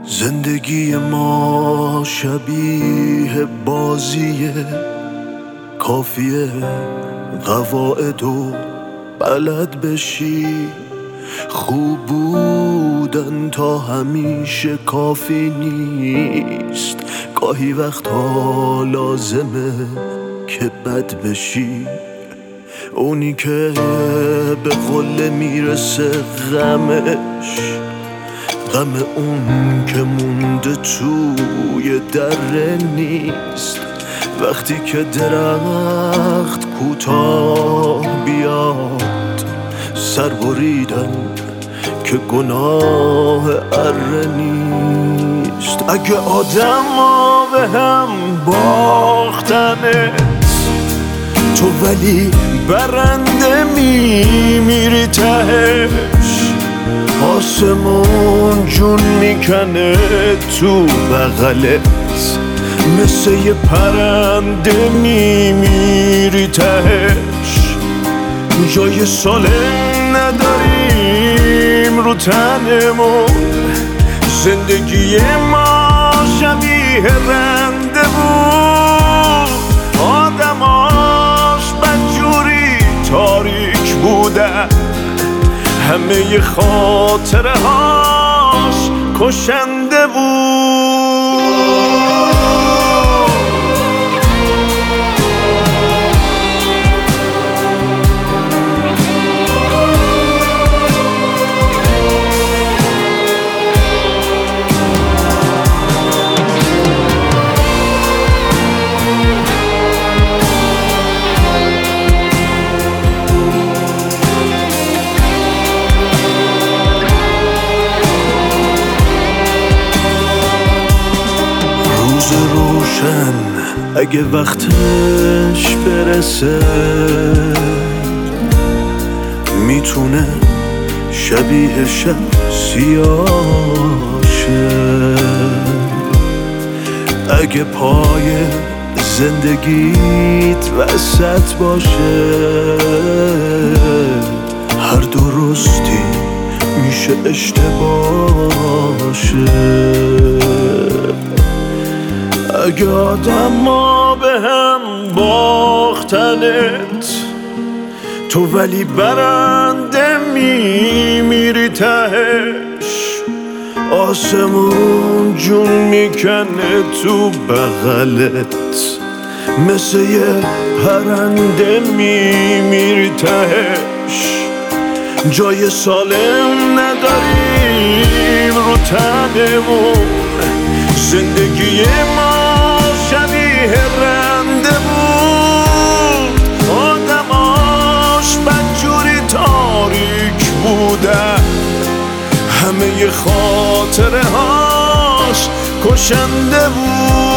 زندگی ما شبیه بازیه، کافیه قواعدو بلد بشی. خوب بودن تا همیشه کافی نیست، گاهی وقتها لازمه که بد بشی. اونی که به قله میرسه غمش، غم اون که مونده توی دره نیست. وقتی که درخت کوتاه بیاد، سر بریدن که گناه اره نیست. اگه آدم ها به هم باختنت، تو ولی برنده میمیری تهش. آسمون جون میکنه تو بغلت، مثل یه پرنده میمیری تهش. جای سالم نداریم رو تنمون، زندگی ما شبیه رنده بود. آدماش بدجوری تاریک بودن، همه خاطره هاش کشنده بود. روشن اگه وقتش برسه، میتونه شبیه شب سیاه شه. اگه پای زندگیت وسط باشه، هر درستی میشه اشتباه شه. اگه آدم ها به هم باختنت، تو ولی برنده میمیری تهش. آسمون جون میکنه تو بغلت، مثل یه پرنده میمیری تهش. جای سالم نداریم رو تنمون، زندگی ما شبیه رنده بود. آدماش بدجوری تاریک بودن، همه خاطره هاش کشنده بود.